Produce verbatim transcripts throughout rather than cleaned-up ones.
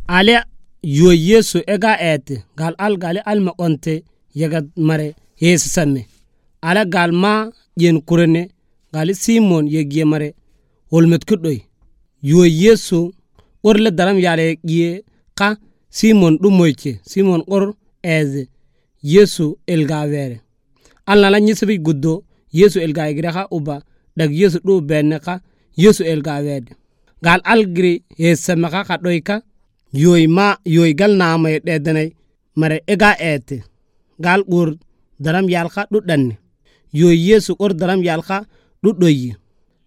ale yo Yesu ega ete gal al gali al ma onte yaga mare Yesu samme ala gal ma yen kurene gali Simon yegie mare wolmet kudoy yo Yesu orle daram yale gie ka Simon du moyche Simon or eze Yesu elga were alla la nyisibi guddo Yesu elga igraha uba dag Yesu du beneka Yesu elga wede gal algri yesamaka ka doyka yoy ma yoy gal na may dedenay mare ega ete gal ur daram yalka du danne yoy Yesu or daram yalka du doyi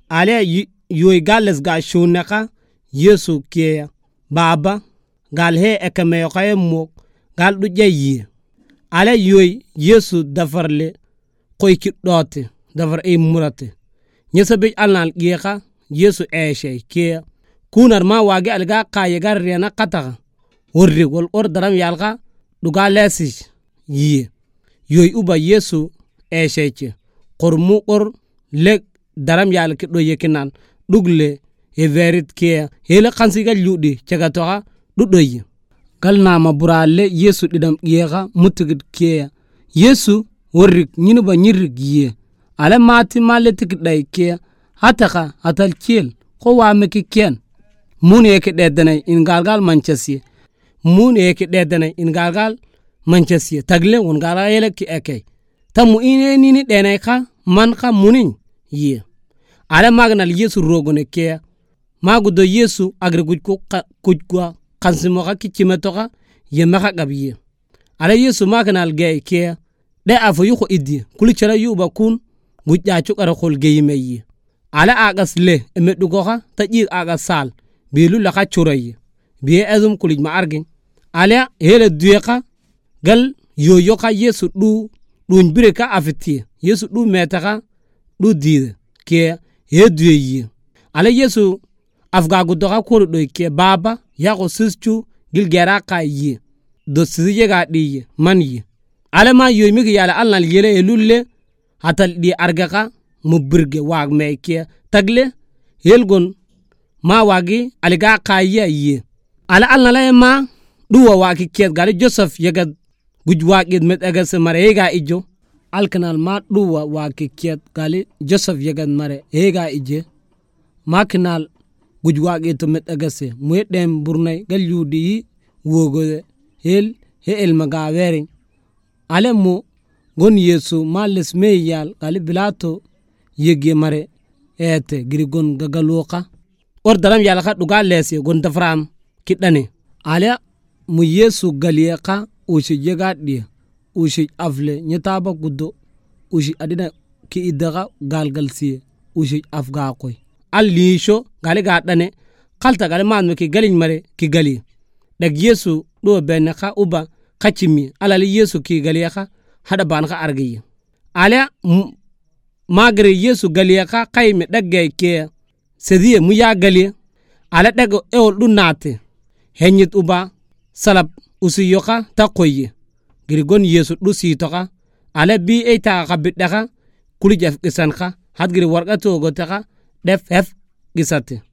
ale yoy gales ga shunaka Yesu kiya baba gal he ekame yokaye mo gal du jeyi ale yoy Yesu dafarle koy ki dote dafar e murate nyesabe alnal gieka Yesu eshe kiya kunar ma wage alga kaye gar rena kataga worri gol or daram yalga duga lesi yi yoy uba Yesu esheche qormu or le daram yalki do yekinan dugle e verit kiya hele kansiga ludi cegatoga du doyi galna ma buralle Yesu didam yega mutugid kiya Yesu worri nyinu ba nyirrig yi ala mati malle tikday kiya hataka atal kiel ko wa meki ken mun yeke dedene in galgal manchesi mun yeke dedene in galgal manchesi tagle won gara yele ki ekay tamu ine nini dene ka man ka munin yi ala magnal Yesu rogone ke magudo Yesu agre guj ko kuj ko kansimo ka kichimeto ka yema ka gabiye ala Yesu magnal ge ke de afo yuko idi kuli chara yuba kun gujja chukara khol geyime yi ala agas le emedugo ka taji agas sal bilu la ka churay bi azum kulij ma argin ala hele duyeka gal yoyo ka Yesu du duñ bireka afiti Yesu du metaka du dide ke he duyi ala Yesu afga gudoka ko do ke baba ya ko sischu gilgera ka yi do siye ga di man yi ala ma yoy mi yala alnal yele elulle hatal di argaka mu birge wag me ke tagle helgon ma wagi aliga kayya yi ala alnala ma duwa waki ket gali Joseph yega gujwagid met agas mare ega ijo alkanal ma duwa waki ket gali Joseph yega mare ega ije makinal gujwagid met agas mu dem burnay gal yudi wogo hel he el maga werin ale mo gon Yesu males meyal gali Bilato yege mare ete grigon gagaloka or daram yalaka duga lesi gon dafram kidane ala mu Yesu galiyaka ushi jega di ushi afle nyetaba guddo ushi adina ki idaga galgalsi ushi afga koy allisho gali gadane kalta gali man ki galin mare ki gali dag Yesu do benaka uba kachimi ala li Yesu ki galiyaka hada banaka argiyi ala magre Yesu galiyaka kayme dagge ke sediye mu ya gali ala dago ewol du nate henyit uba salab usi yoka ta koyi grigon Yesu du si toka ala bi e ta kabidaka kuli jaf gisanka had gri warga to gotaka def hef gisate